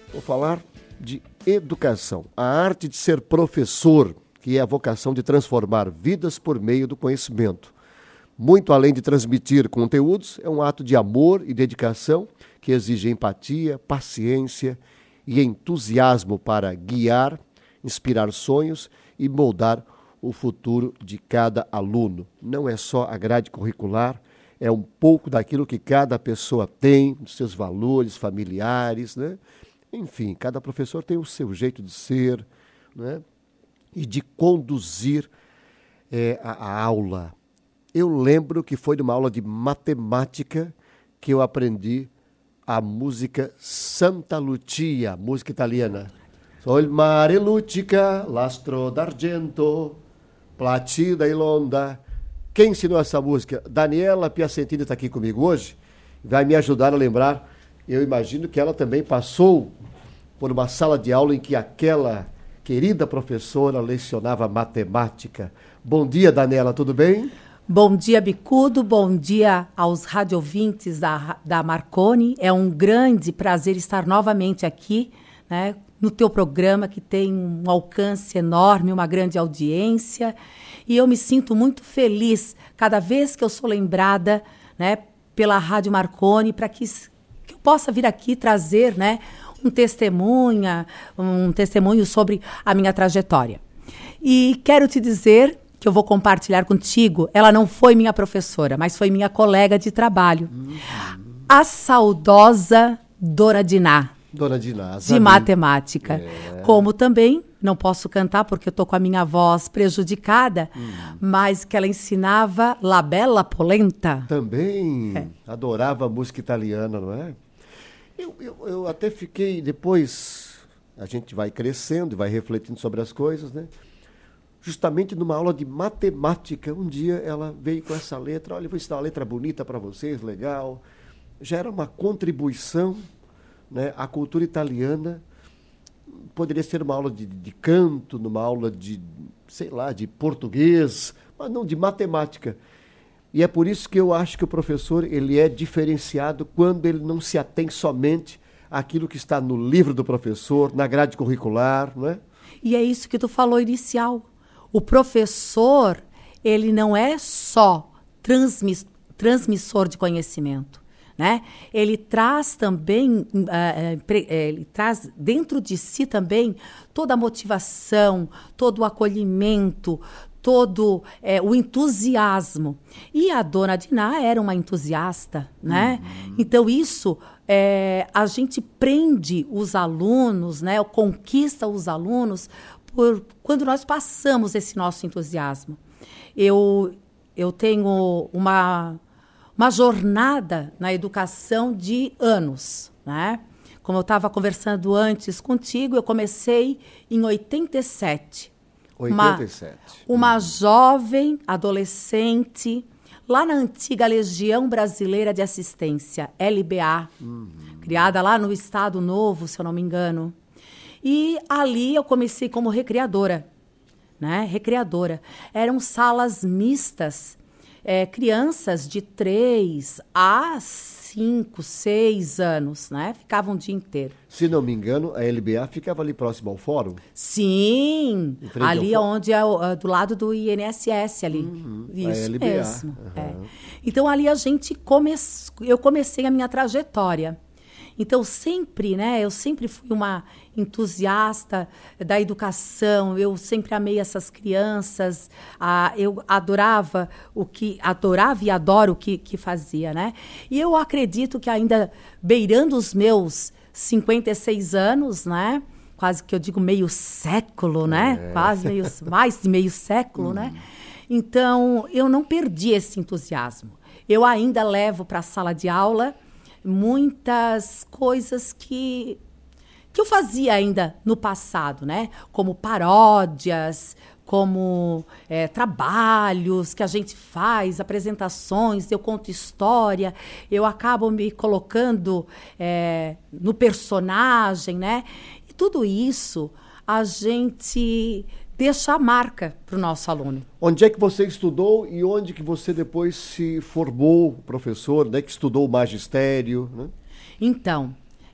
Vou falar de educação, a arte de ser professor, que é a vocação de transformar vidas por meio do conhecimento. Muito além de transmitir conteúdos, é um ato de amor e dedicação que exige empatia, paciência e entusiasmo para guiar, inspirar sonhos e moldar o futuro de cada aluno. Não é só a grade curricular, é um pouco daquilo que cada pessoa tem, dos seus valores familiares, né? Enfim, cada professor tem o seu jeito de ser, né? E de conduzir a aula. Eu lembro que foi numa aula de matemática que eu aprendi a música Santa Lucia, música italiana. Sol mare Lutica, lastro d'argento, platida e londa. Quem ensinou essa música? Daniela Piacentini está aqui comigo hoje, vai me ajudar a lembrar. Eu imagino que ela também passou por uma sala de aula em que aquela querida professora lecionava matemática. Bom dia, Daniela, tudo bem? Bom dia, Bicudo, bom dia aos radiovintes da Marconi. É um grande prazer estar novamente aqui, né, no teu programa, que tem um alcance enorme, uma grande audiência. E eu me sinto muito feliz cada vez que eu sou lembrada, né, pela Rádio Marconi, para que eu possa vir aqui trazer, né, um testemunho sobre a minha trajetória. E quero te dizer que eu vou compartilhar contigo, ela não foi minha professora, mas foi minha colega de trabalho. A saudosa Dona Diná. Dona Diná, de matemática. Como também, não posso cantar porque eu estou com a minha voz prejudicada, mas que ela ensinava La Bella Polenta. Também adorava música italiana, não é? Eu até fiquei, depois a gente vai crescendo e vai refletindo sobre as coisas, né? Justamente numa aula de matemática, um dia ela veio com essa letra, olha, eu vou ensinar uma letra bonita para vocês, legal. Já era uma contribuição, né, à cultura italiana. Poderia ser uma aula de canto, numa aula de, sei lá, de português, mas não de matemática. E é por isso que eu acho que o professor ele é diferenciado quando ele não se atém somente àquilo que está no livro do professor, na grade curricular, não é? E é isso que tu falou inicial. O professor, ele não é só transmissor de conhecimento, né? Ele traz também, ele traz dentro de si também toda a motivação, todo o acolhimento, todo o entusiasmo. E a Dona Diná era uma entusiasta, né? Então, isso, a gente prende os alunos, né? Conquista os alunos quando nós passamos esse nosso entusiasmo. Eu tenho uma jornada na educação de anos, né? Como eu estava conversando antes contigo, eu comecei em 87. 87. Uma jovem adolescente, lá na antiga Legião Brasileira de Assistência, LBA, criada lá no Estado Novo, se eu não me engano. E ali eu comecei como recreadora, né? Recreadora. Eram salas mistas, crianças de 3 a 5, 6 anos, né? Ficavam o dia inteiro. Se não me engano, a LBA ficava ali próximo ao fórum? Sim, ali onde é do lado do INSS ali. Isso a LBA. Mesmo. Então ali eu comecei a minha trajetória. Então, sempre, né, eu sempre fui uma entusiasta da educação, eu sempre amei essas crianças, eu adorava e adoro o que fazia, né? E eu acredito que ainda beirando os meus 56 anos, né, quase que eu digo meio século, né? Mais de meio século, né? Então, eu não perdi esse entusiasmo. Eu ainda levo para a sala de aula muitas coisas que eu fazia ainda no passado, né? Como paródias, como trabalhos que a gente faz, apresentações, eu conto história, eu acabo me colocando no personagem, né? E tudo isso a gente deixa a marca para o nosso aluno. Onde é que você estudou e onde que você depois se formou professor, né? Que estudou o magistério, né? Então,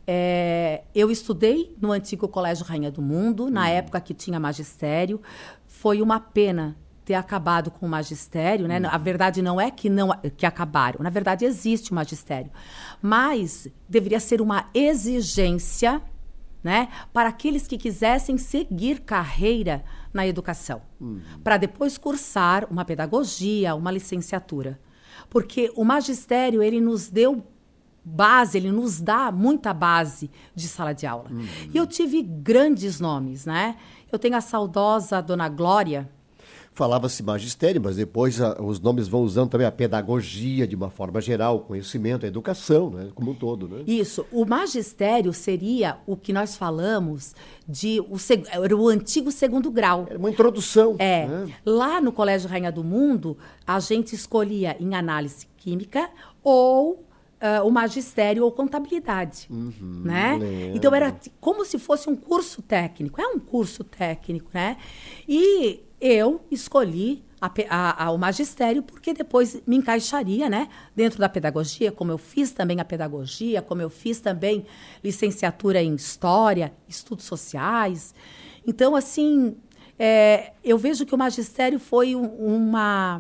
Eu estudei no antigo Colégio Rainha do Mundo, na época que tinha magistério. Foi uma pena ter acabado com o magistério, né? A verdade não é que acabaram. Na verdade, existe o magistério. Mas deveria ser uma exigência, né, para aqueles que quisessem seguir carreira na educação, para depois cursar uma pedagogia, uma licenciatura. Porque o magistério, ele nos deu base, ele nos dá muita base de sala de aula. E eu tive grandes nomes, né? Eu tenho a saudosa Dona Glória. Falava-se magistério, mas depois os nomes vão usando também a pedagogia de uma forma geral, o conhecimento, a educação, né, como um todo, né? Isso. O magistério seria o que nós falamos era o antigo segundo grau. Era uma introdução. Né? Lá no Colégio Rainha do Mundo, a gente escolhia em análise química ou o magistério ou contabilidade, né? Então era como se fosse um curso técnico. É um curso técnico, né? E eu escolhi o magistério porque depois me encaixaria, né, dentro da pedagogia, como eu fiz também a pedagogia, como eu fiz também licenciatura em História, Estudos Sociais. Então, assim, eu vejo que o magistério foi uma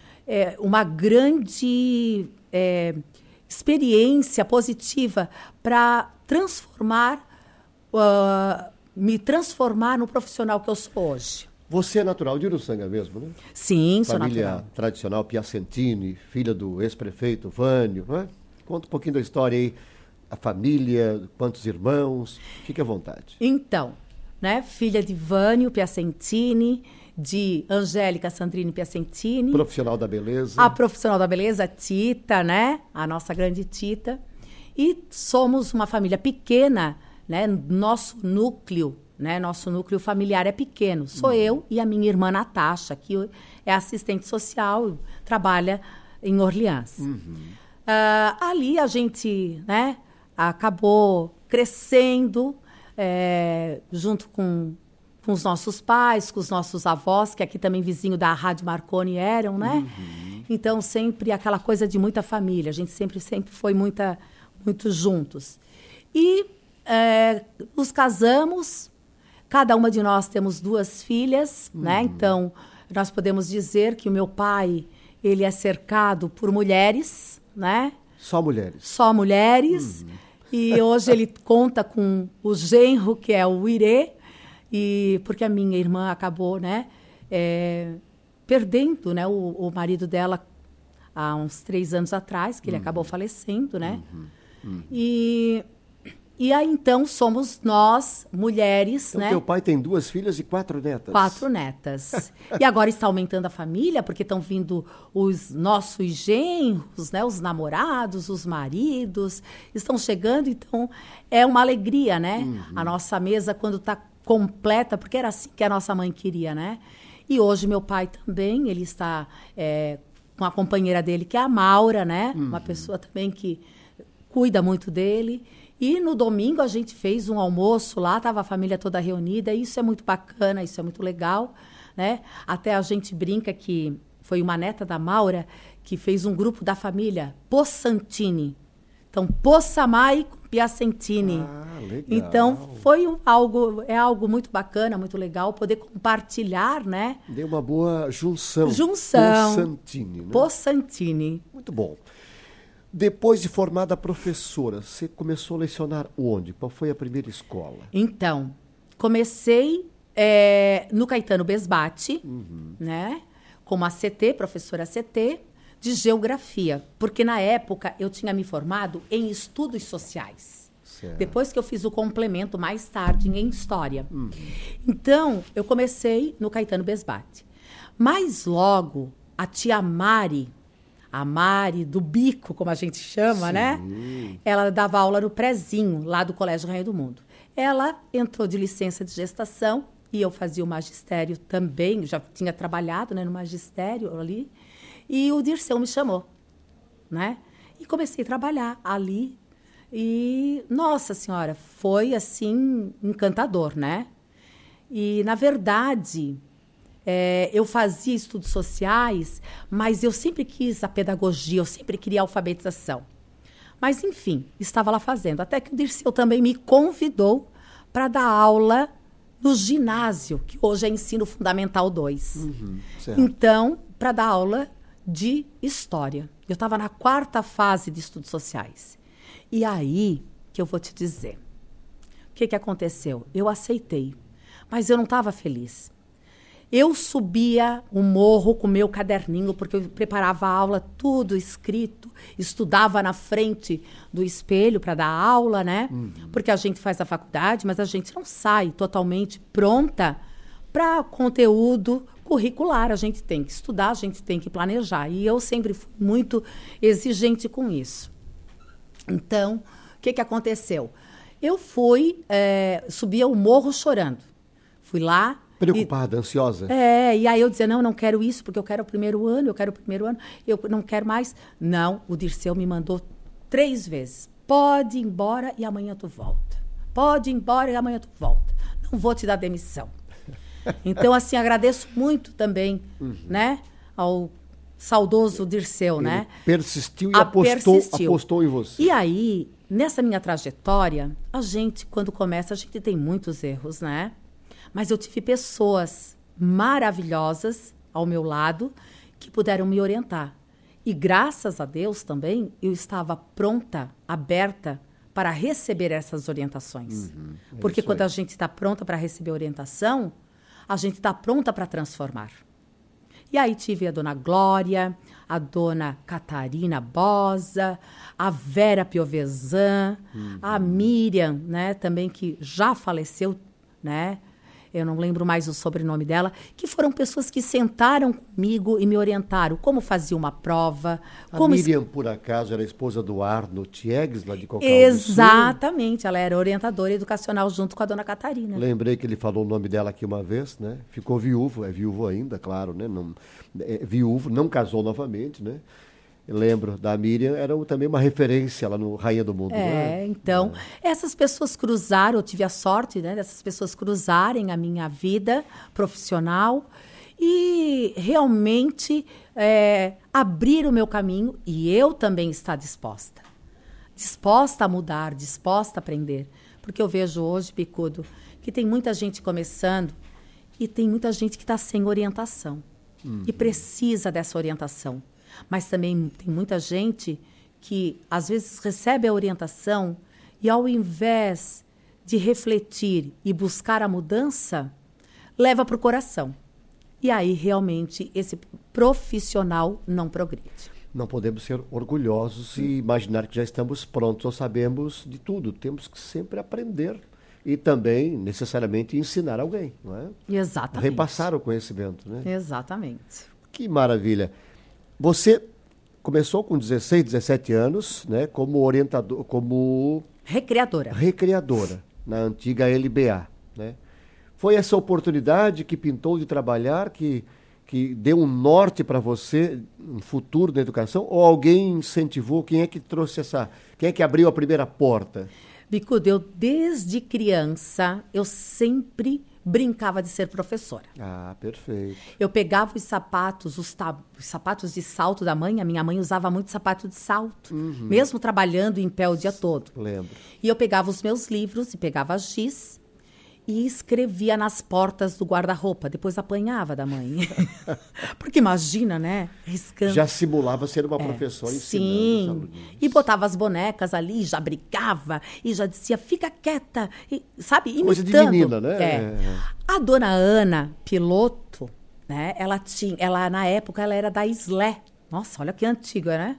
grande experiência positiva para me transformar no profissional que eu sou hoje. Você é natural de Uruçanga mesmo, né? Sim, sou natural. Família tradicional Piacentini, filha do ex-prefeito Vânio, né? Conta um pouquinho da história aí, a família, quantos irmãos, fique à vontade. Então, né, filha de Vânio Piacentini, de Angélica Sandrini Piacentini. Profissional da beleza. A profissional da beleza, Tita, né? A nossa grande Tita. E somos uma família pequena, né? Nosso núcleo familiar é pequeno. Sou eu e a minha irmã Natasha, que é assistente social, trabalha em Orleans. Ali a gente, né, acabou crescendo junto com os nossos pais, com os nossos avós, que aqui também vizinho da Rádio Marconi eram, né? Então, sempre aquela coisa de muita família. A gente sempre foi muito juntos. E nos casamos. Cada uma de nós temos 2 filhas, né? Então, nós podemos dizer que o meu pai, ele é cercado por mulheres, né? Só mulheres? Só mulheres. E hoje ele conta com o genro, que é o Irê, porque a minha irmã acabou, né, perdendo, né, o marido dela há uns 3 anos atrás, que ele acabou falecendo, né? E aí, então, somos nós, mulheres, então, né? Teu pai tem 2 filhas e 4 netas. 4 netas. E agora está aumentando a família, porque estão vindo os nossos genros, né? Os namorados, os maridos, estão chegando. Então, é uma alegria, né? A nossa mesa, quando está completa, porque era assim que a nossa mãe queria, né? E hoje, meu pai também, ele está com a companheira dele, que é a Maura, né? Uma pessoa também que cuida muito dele. E no domingo a gente fez um almoço lá, estava a família toda reunida, e isso é muito bacana, isso é muito legal, né? Até a gente brinca que foi uma neta da Maura que fez um grupo da família Possantini. Então, Possamai com Piacentini. Legal. Então, foi algo muito bacana, muito legal, poder compartilhar, né? Deu uma boa junção. Possantini, né? Possantini. Muito bom. Depois de formada professora, você começou a lecionar onde? Qual foi a primeira escola? Então, comecei no Caetano Besbate, né? Como ACT, professora ACT, de geografia. Porque, na época, eu tinha me formado em estudos sociais. Certo. Depois que eu fiz o complemento, mais tarde, em história. Então, eu comecei no Caetano Besbate. Mas, logo, a tia Mari... A Mari do Bico, como a gente chama, sim, né? Ela dava aula no prézinho, lá do Colégio Rainha do Mundo. Ela entrou de licença de gestação e eu fazia o magistério também. Já tinha trabalhado, né, no magistério ali. E o Dirceu me chamou, né? E comecei a trabalhar ali. E, nossa senhora, foi, assim, encantador, né? E, na verdade... eu fazia estudos sociais, mas eu sempre quis a pedagogia, eu sempre queria a alfabetização. Mas, enfim, estava lá fazendo. Até que o Dirceu também me convidou para dar aula no ginásio, que hoje é Ensino Fundamental 2. Então, para dar aula de História. Eu estava na 4ª fase de Estudos Sociais. E aí que eu vou te dizer. O que aconteceu? Eu aceitei, mas eu não estava feliz. Eu subia o morro com o meu caderninho, porque eu preparava a aula tudo escrito, estudava na frente do espelho para dar aula, né? Porque a gente faz a faculdade, mas a gente não sai totalmente pronta para conteúdo curricular. A gente tem que estudar, a gente tem que planejar. E eu sempre fui muito exigente com isso. Então, o que aconteceu? Eu subia o morro chorando. Fui lá. Preocupada, ansiosa? E aí eu dizia, não quero isso, porque eu quero o primeiro ano, eu não quero mais. Não, o Dirceu me mandou 3 vezes. Pode ir embora e amanhã tu volta. Pode ir embora e amanhã tu volta. Não vou te dar demissão. Então, assim, agradeço muito também, né, ao saudoso Dirceu, Ele né? persistiu e apostou em você. E aí, nessa minha trajetória, a gente, quando começa, a gente tem muitos erros, né? Mas eu tive pessoas maravilhosas ao meu lado que puderam me orientar. E graças a Deus também, eu estava pronta, aberta para receber essas orientações. Porque quando a gente está pronta para receber orientação, a gente está pronta para transformar. E aí tive a dona Glória, a dona Catarina Bosa, a Vera Piovesan, a Miriam, né, também que já faleceu, né? Eu não lembro mais o sobrenome dela, que foram pessoas que sentaram comigo e me orientaram como fazia uma prova. A Miriam, por acaso, era esposa do Arno Tiegues, lá de Cocal Exatamente, ela era orientadora educacional junto com a dona Catarina. Lembrei que ele falou o nome dela aqui uma vez, né? Ficou viúvo, é viúvo ainda, claro, né? Não, viúvo, não casou novamente, né? Eu lembro da Miriam, era também uma referência lá no Rainha do Mundo. Né? Então, essas pessoas cruzaram, eu tive a sorte, né, dessas pessoas cruzarem a minha vida profissional e realmente abrir o meu caminho e eu também estar disposta. Disposta a mudar, disposta a aprender. Porque eu vejo hoje, Bicudo, que tem muita gente começando e tem muita gente que está sem orientação e precisa dessa orientação. Mas também tem muita gente que, às vezes, recebe a orientação e, ao invés de refletir e buscar a mudança, leva para o coração. E aí, realmente, esse profissional não progride. Não podemos ser orgulhosos e imaginar que já estamos prontos ou sabemos de tudo. Temos que sempre aprender e também, necessariamente, ensinar alguém, não é? Exatamente. Repassar o conhecimento, né? Exatamente. Que maravilha. Você começou com 16, 17 anos, né, como orientador, como recreadora na antiga LBA, né? Foi essa oportunidade que pintou de trabalhar, que deu um norte para você, um futuro na educação, ou alguém incentivou? Quem é que trouxe quem é que abriu a primeira porta? Bicudo, eu desde criança, eu sempre brincava de ser professora. Ah, perfeito. Eu pegava os sapatos, os sapatos de salto da mãe. A minha mãe usava muito sapato de salto, mesmo trabalhando em pé o dia todo. Lembro. E eu pegava os meus livros e pegava giz e escrevia nas portas do guarda-roupa. Depois apanhava da mãe. Porque imagina, né? Riscando. Já simulava ser uma professora ensinando os alunos. E botava as bonecas ali, já brigava e já dizia, fica quieta. E, sabe, imitando. Coisa de menina, né? A dona Ana Piloto, né? Ela na época, ela era da Islé. Nossa, olha que antiga, né?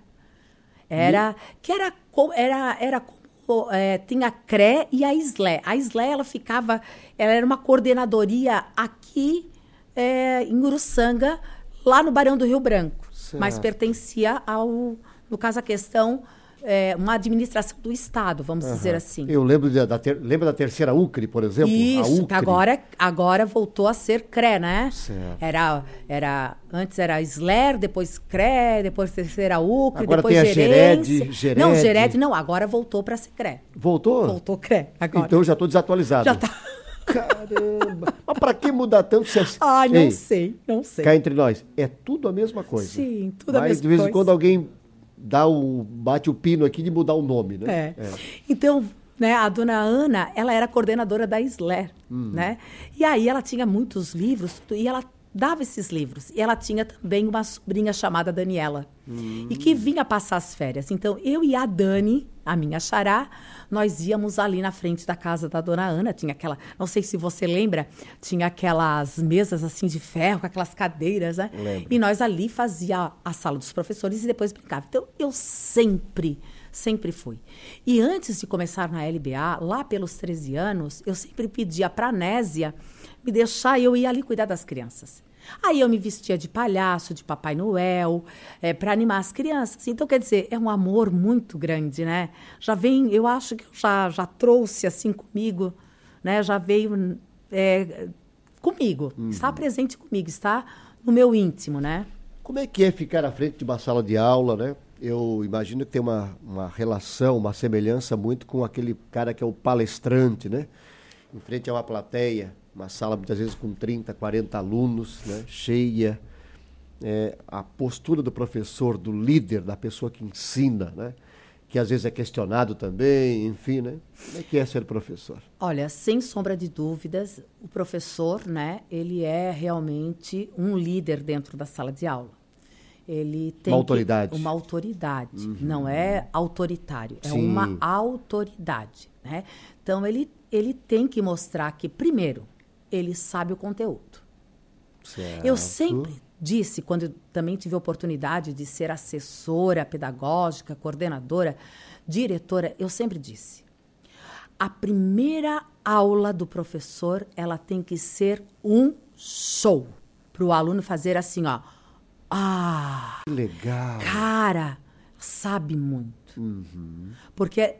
Era como tinha a CRE e a Islé. A Islé, ela era uma coordenadoria aqui em Uruçanga, lá no Barão do Rio Branco. Certo. Mas pertencia no caso, a questão, uma administração do Estado, vamos dizer assim. Eu lembro lembra da terceira UCRE, por exemplo? Isso, que agora voltou a ser CRE, né? Certo. Antes era Isler, depois CRE, depois terceira UCRE, agora depois tem a gerência. Gered. Não, Gered não, agora voltou para ser CRE. Voltou? Voltou CRE, agora. Então eu já estou desatualizado. Já tá. Caramba! Mas para que mudar tanto? Não sei. Cá entre nós, é tudo a mesma coisa. Sim, tudo a mesma coisa. Mas de vez em quando alguém bate o pino aqui de mudar o nome, né? Então, né, a dona Ana, ela era coordenadora da SLER, né? E aí ela tinha muitos livros, e ela dava esses livros. E ela tinha também uma sobrinha chamada Daniela, e que vinha passar as férias. Então, eu e a Dani, a minha xará, nós íamos ali na frente da casa da dona Ana. Tinha aquela, não sei se você lembra, tinha aquelas mesas assim de ferro, com aquelas cadeiras, né? Lembro. E nós ali fazia a sala dos professores e depois brincava. Então, eu sempre fui. E antes de começar na LBA, lá pelos 13 anos, eu sempre pedia para a Nésia me deixar, eu ia ali cuidar das crianças. Aí eu me vestia de palhaço, de Papai Noel, para animar as crianças. Então, quer dizer, é um amor muito grande, né? Já vem, eu acho que eu já trouxe assim comigo, né? Já veio comigo, está presente comigo, está no meu íntimo, né? Como é que é ficar à frente de uma sala de aula, né? Eu imagino que tem uma relação, uma semelhança muito com aquele cara que é o palestrante, né? Em frente a uma plateia, uma sala muitas vezes com 30, 40 alunos, né? Cheia. A postura do professor, do líder, da pessoa que ensina, né? Que às vezes é questionado também, enfim, né? Como é que é ser professor? Olha, sem sombra de dúvidas, o professor, né? Ele é realmente um líder dentro da sala de aula. Ele tem uma autoridade. Uma autoridade, não é autoritário, é Sim. uma autoridade, né? Então, ele tem que mostrar que, primeiro, ele sabe o conteúdo. Certo. Eu sempre disse, quando eu também tive a oportunidade de ser assessora pedagógica, coordenadora, diretora, eu sempre disse, a primeira aula do professor, ela tem que ser um show, para o aluno fazer assim, ó, que legal. Cara, sabe muito. Porque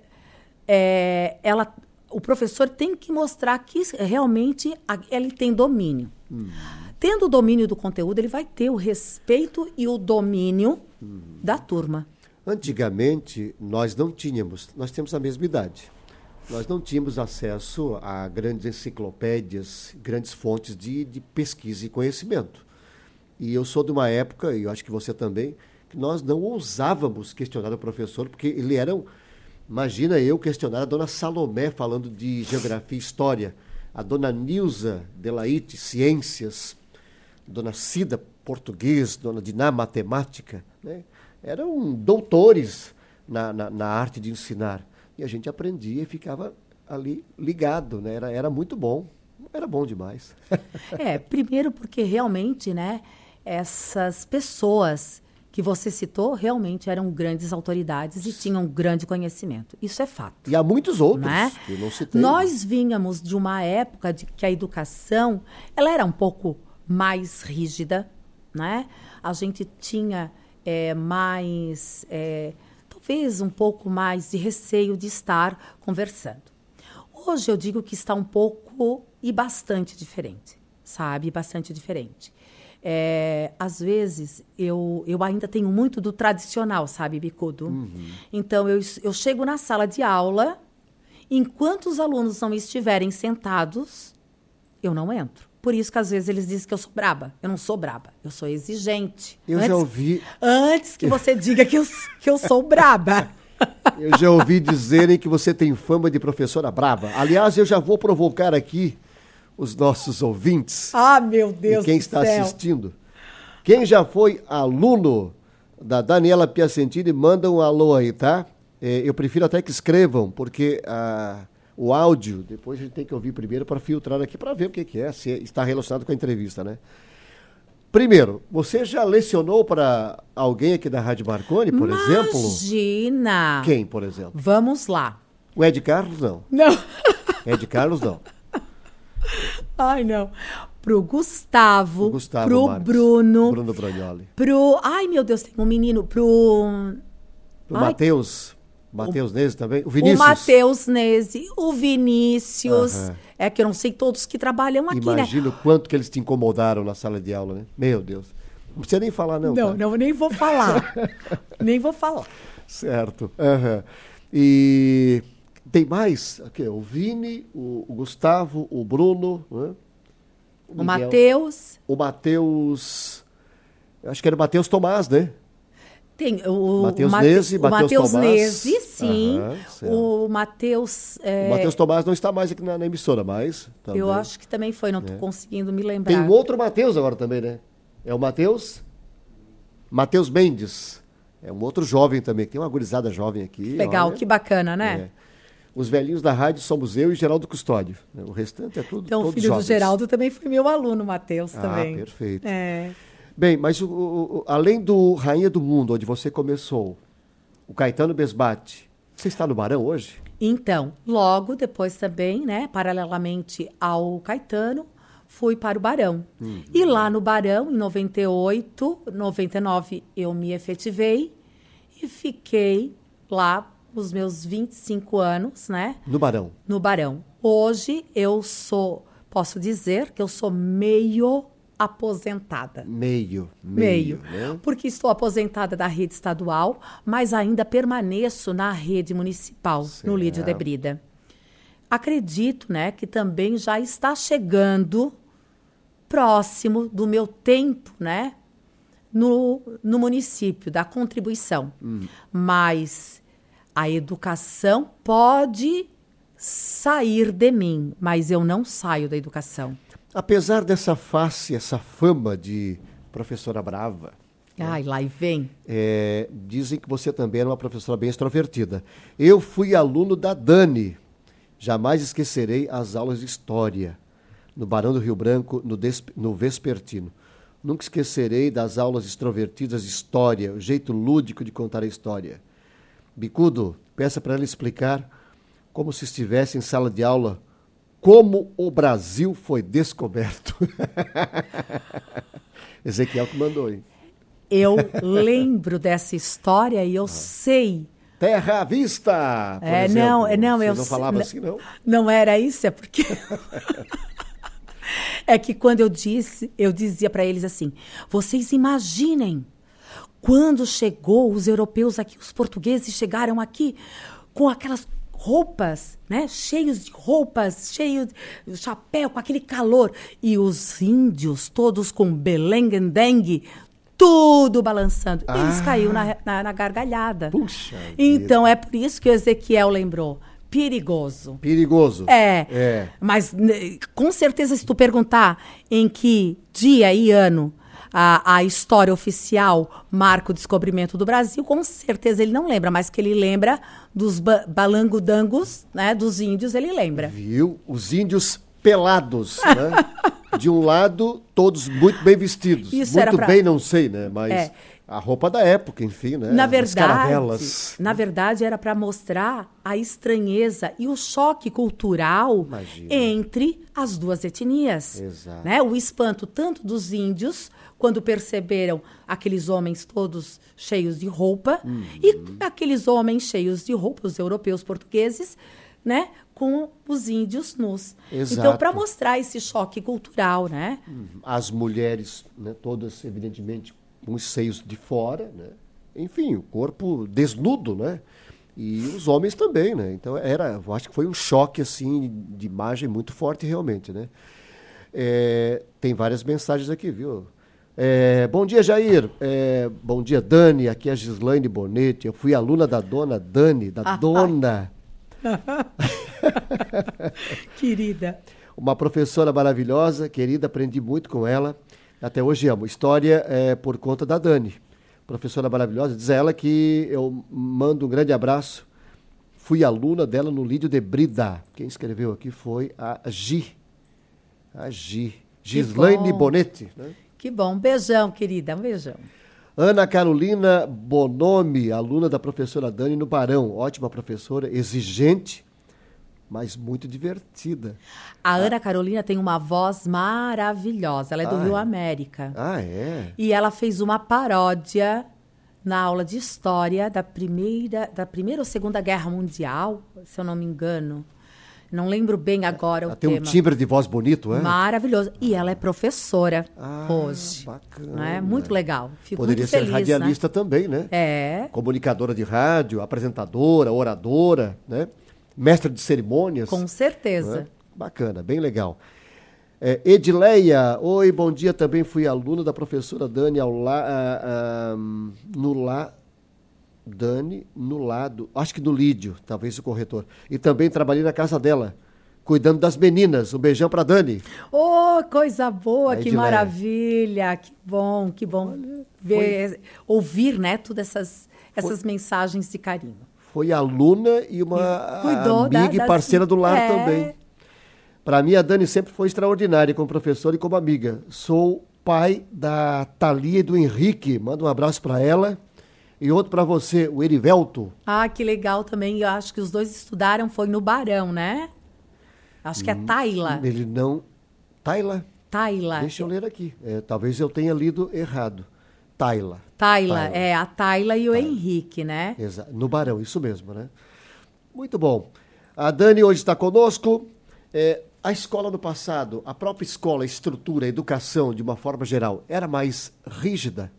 o professor tem que mostrar que realmente ele tem domínio. Tendo o domínio do conteúdo, ele vai ter o respeito e o domínio da turma. Antigamente, nós temos a mesma idade. Nós não tínhamos acesso a grandes enciclopédias, grandes fontes de pesquisa e conhecimento. E eu sou de uma época, e eu acho que você também, que nós não ousávamos questionar o professor, porque ele era imagina eu questionar a dona Salomé falando de geografia e história, a dona Nilza Delaíte, ciências, dona Cida, português, dona Diná, matemática, né? Eram doutores na arte de ensinar. E a gente aprendia e ficava ali ligado, né? Era muito bom, era bom demais. Primeiro porque realmente, né, essas pessoas que você citou realmente eram grandes autoridades e tinham grande conhecimento. Isso é fato. E há muitos outros, né? Que eu não citei. Nós vínhamos de uma época de que a educação ela era um pouco mais rígida, né? A gente tinha talvez um pouco mais de receio de estar conversando. Hoje eu digo que está um pouco e bastante diferente, sabe? Bastante diferente. Às vezes, eu ainda tenho muito do tradicional, sabe, Bicudo? Então, eu chego na sala de aula, enquanto os alunos não estiverem sentados, eu não entro. Por isso que, às vezes, eles dizem que eu sou braba. Eu não sou braba, eu sou exigente. Já ouvi... Antes que você diga que eu sou braba. Eu já ouvi dizerem que você tem fama de professora brava. Aliás, eu já vou provocar aqui os nossos ouvintes. Ah, meu Deus do céu. E quem está assistindo. Quem já foi aluno da Daniela Piacentini, manda um alô aí, tá? Eu prefiro até que escrevam, porque o áudio, depois a gente tem que ouvir primeiro para filtrar aqui, para ver o que é, se está relacionado com a entrevista, né? Primeiro, você já lecionou para alguém aqui da Rádio Marconi, por exemplo? Imagina! Quem, por exemplo? Vamos lá. O Ed Carlos, não. Não. Ed Carlos, não. Ai, não. Pro Gustavo, pro Marques, Bruno. Bruno Brognoli. Ai, meu Deus, tem um menino. Pro Matheus Nese também. O Vinícius. O Matheus Nese, o Vinícius. É que eu não sei todos que trabalham aqui, Imagino o quanto que eles te incomodaram na sala de aula, né? Meu Deus. Não precisa nem falar, não. Não, nem vou falar. Nem vou falar. Certo. E tem mais? Okay, o Vini, o Gustavo, o Bruno, né? O Matheus. O Matheus. Acho que era o Matheus Tomás, né? Tem Matheus Nese, o Matheus Tomás. Nese, sim. Certo. O Matheus... O Matheus Tomás não está mais aqui na emissora, mas... Também. Eu acho que também foi, não estou conseguindo me lembrar. Tem um outro Matheus agora também, né? É o Matheus Mendes. É um outro jovem também, que tem uma gurizada jovem aqui. Legal, olha. Que bacana, né? Os velhinhos da rádio somos eu e Geraldo Custódio. O restante é tudo Então, o filho jovens. do Geraldo também foi meu aluno, Matheus, também. Perfeito. É. Bem, mas além do Rainha do Mundo, onde você começou, o Caetano Besbate, você está no Barão hoje? Então, logo depois também, né, paralelamente ao Caetano, fui para o Barão. E lá no Barão, em 98, 99, eu me efetivei e fiquei lá os meus 25 anos, né? No Barão. No Barão. Hoje posso dizer que eu sou meio aposentada. Meio. Meio. Né? Porque estou aposentada da rede estadual, mas ainda permaneço na rede municipal, no Lídio de Brida. Acredito, né, que também já está chegando próximo do meu tempo, né, no município, da contribuição. Mas a educação pode sair de mim, mas eu não saio da educação. Apesar dessa face, essa fama de professora brava, Ai, lá e vem. dizem que você também era uma professora bem extrovertida. Eu fui aluno da Dani. Jamais esquecerei as aulas de história no Barão do Rio Branco, no Vespertino. Nunca esquecerei das aulas extrovertidas de história, o jeito lúdico de contar a história. Bicudo, peça para ela explicar como se estivesse em sala de aula como o Brasil foi descoberto. Ezequiel que mandou, hein? Eu lembro dessa história e eu sei. Terra à vista, por exemplo. Eu não falava assim, não? Não era isso, é porque... É que quando eu dizia para eles assim, vocês imaginem, quando chegou os europeus aqui, os portugueses chegaram aqui com aquelas roupas, né? Cheios de roupas, cheio de chapéu, com aquele calor. E os índios, todos com belengue-dengue, tudo balançando. Eles caíram na gargalhada. Puxa então, é por isso que o Ezequiel lembrou. Perigoso. Perigoso. Mas, com certeza, se tu perguntar em que dia e ano a história oficial marca o descobrimento do Brasil, com certeza ele não lembra, mas que ele lembra dos balangudangos, né, dos índios, ele lembra. Viu? Os índios pelados, né? De um lado, todos muito bem vestidos. Isso muito era pra... bem, não sei, né? Mas a roupa da época, enfim, né? Na verdade, era para mostrar a estranheza e o choque cultural entre as duas etnias. Exato. Né? O espanto tanto dos índios, quando perceberam aqueles homens todos cheios de roupa, e aqueles homens cheios de roupa, os europeus portugueses, né, com os índios nus. Exato. Então, para mostrar esse choque cultural, né? As mulheres, né, todas, evidentemente, com os seios de fora, né? Enfim, o corpo desnudo, né? E os homens também, né? Então, eu acho que foi um choque, assim, de imagem muito forte, realmente, né? Tem várias mensagens aqui, viu? Bom dia, Jair. Bom dia, Dani. Aqui é a Gislaine Bonetti. Eu fui aluna da dona Dani, da dona... Querida. Uma professora maravilhosa, querida, aprendi muito com ela. Até hoje amo. História por conta da Dani. Professora maravilhosa. Diz a ela que eu mando um grande abraço. Fui aluna dela no Lídio de Brida. Quem escreveu aqui foi a Gi. Gislaine Bonetti. Né? Que bom. Um beijão, querida. Um beijão. Ana Carolina Bonomi, aluna da professora Dani no Barão. Ótima professora, exigente, mas muito divertida. A Ana Carolina tem uma voz maravilhosa. Ela é do Rio América. É? E ela fez uma paródia na aula de história da primeira ou segunda guerra mundial, se eu não me engano. Não lembro bem agora o tema. Tem um timbre de voz bonito, é? Maravilhoso. E ela é professora hoje. Bacana. É muito legal. Fico Poderia muito feliz, ser radialista também, né? Comunicadora de rádio, apresentadora, oradora, né? Mestre de cerimônias. Com certeza. Né? Bacana, bem legal. Edileia, oi, bom dia. Também fui aluno da professora Dani no Dani no lado, acho que no Lídio, talvez o corretor. E também trabalhei na casa dela, cuidando das meninas. Um beijão para Dani. Oh, coisa boa, Aí que de maravilha, que bom ver, ouvir, né, todas essas mensagens de carinho. Foi aluna e uma Cuidou amiga e parceira do lar É. também. Para mim, a Dani sempre foi extraordinária como professora e como amiga. Sou pai da Thalia e do Henrique. Manda um abraço para ela. E outro para você, o Erivelto. Ah, que legal também. Eu acho que os dois estudaram, foi no Barão, né? Acho que é Taila. Ele não... Taila? Taila. Deixa eu ler aqui. Talvez eu tenha lido errado. Taila. Taila, é a Taila e o Henrique, né? No Barão, isso mesmo, né? Muito bom. A Dani hoje está conosco. A escola no passado, a própria escola, a estrutura, a educação, de uma forma geral, era mais rígida?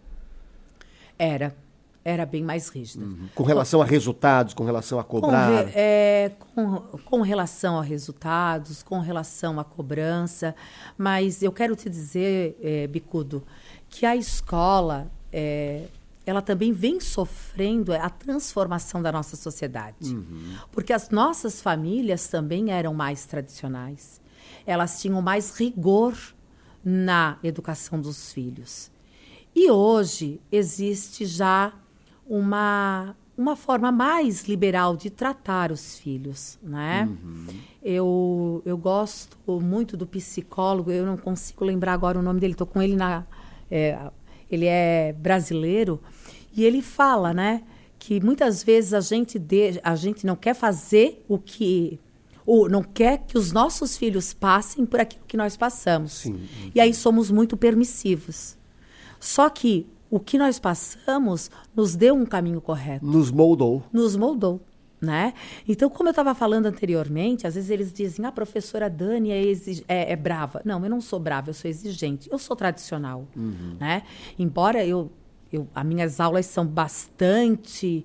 Era bem mais rígida. Com relação a resultados, com relação a cobrar? Com relação a resultados, com relação à cobrança. Mas eu quero te dizer, Bicudo, que a escola, ela também vem sofrendo a transformação da nossa sociedade. Porque as nossas famílias também eram mais tradicionais. Elas tinham mais rigor na educação dos filhos. E hoje existe já uma forma mais liberal de tratar os filhos, né? Eu gosto muito do psicólogo, eu não consigo lembrar agora o nome dele, estou com ele ele é brasileiro, e ele fala, né, que muitas vezes a gente não quer fazer ou não quer que os nossos filhos passem por aquilo que nós passamos. Sim. E aí somos muito permissivos. Só que o que nós passamos nos deu um caminho correto. Nos moldou. Nos moldou, né? Então, como eu estava falando anteriormente, às vezes eles dizem, a professora Dani é brava. Não, eu não sou brava, eu sou exigente. Eu sou tradicional, né? Embora as minhas aulas são bastante...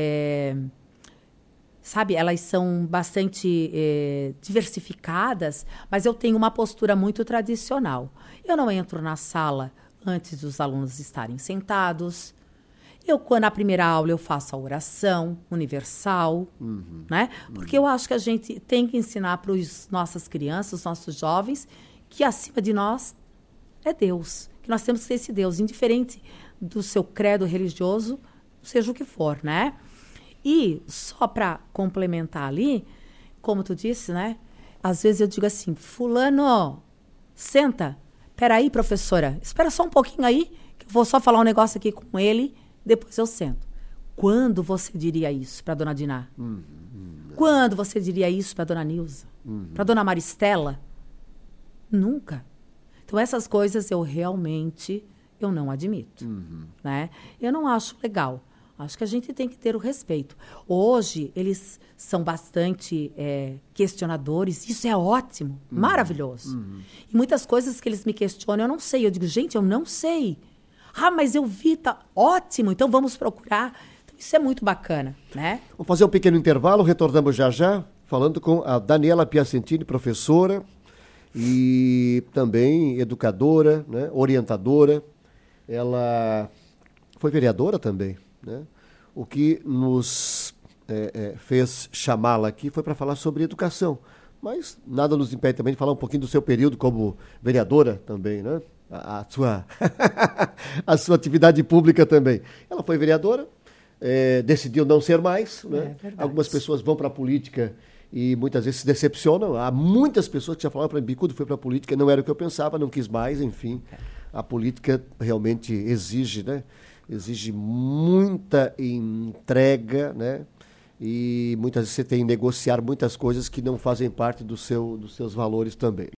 elas são bastante diversificadas, mas eu tenho uma postura muito tradicional. Eu não entro na sala antes dos alunos estarem sentados. Na primeira aula, eu faço a oração universal, né? Porque eu acho que a gente tem que ensinar para as nossas crianças, os nossos jovens, que acima de nós é Deus. Que nós temos que ter esse Deus, indiferente do seu credo religioso, seja o que for, né? E só para complementar ali, como tu disse, né? Às vezes eu digo assim, fulano, senta. Peraí, professora, espera só um pouquinho aí, que eu vou só falar um negócio aqui com ele, depois eu sento. Quando você diria isso para dona Diná? Quando você diria isso para dona Nilza? Para dona Maristela? Nunca. Então, essas coisas eu não admito. Né? Eu não acho legal. Acho que a gente tem que ter o respeito. Hoje, eles são bastante questionadores. Isso é ótimo, maravilhoso. E muitas coisas que eles me questionam, eu não sei. Eu digo, gente, eu não sei. Ah, mas eu vi, tá ótimo, então vamos procurar. Então, isso é muito bacana, né? Vamos fazer um pequeno intervalo, retornamos já, falando com a Daniela Piacentini, professora e também educadora, né, orientadora. Ela foi vereadora também, né? O que nos fez chamá-la aqui foi para falar sobre educação, mas nada nos impede também de falar um pouquinho do seu período como vereadora também, né? A sua atividade pública também. Ela foi vereadora, decidiu não ser mais, né? Algumas pessoas vão para a política e muitas vezes se decepcionam. Há muitas pessoas que já falaram para mim, Bicudo, foi para a política, não era o que eu pensava, não quis mais, enfim. A política realmente exige, né? Exige muita entrega, né? E muitas vezes você tem que negociar muitas coisas que não fazem parte dos seus valores também.